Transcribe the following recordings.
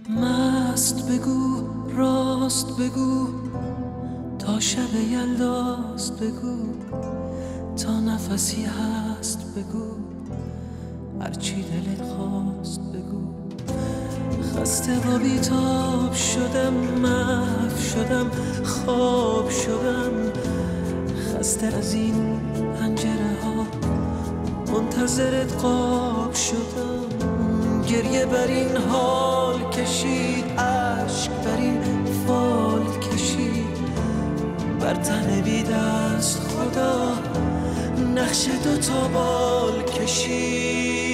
مست بگو، راست بگو، تا شب یلداست بگو، تا نفسی هست بگو، هرچی دلت خواست بگو. خسته و بیتاب شدم، محو شدم، خواب شدم، خسته از این پنجره ها، منتظرت قاب شدم. گریه بر این حال کشید، عشق بر این فال کشید، بر تن بی دست خدا نقش دوتا بال کشید.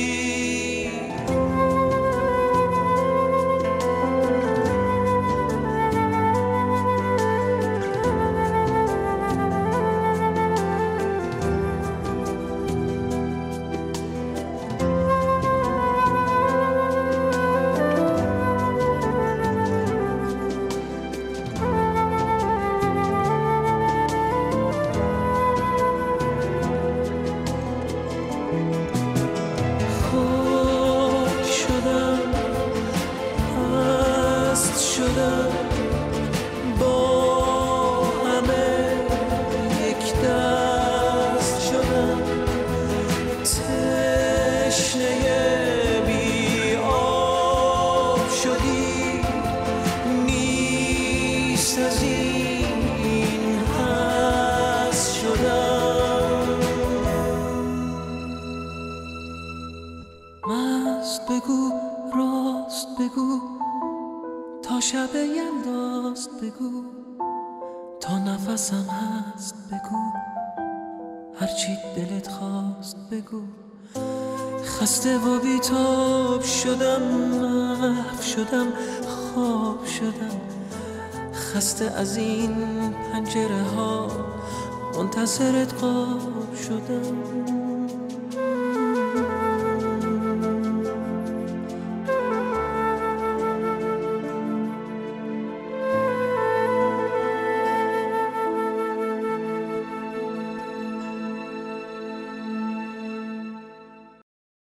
با همه یک دست شدم، تشنه بی آب شدی، نیست از این هست شدم. مست بگو، راست بگو، تا شب یلداست بگو، تا نفسم هست بگو، هرچی دلت خواست بگو. خسته و بیتاب شدم، محو شدم، خواب شدم، خسته از این پنجره ها، منتظرت قاب شدم.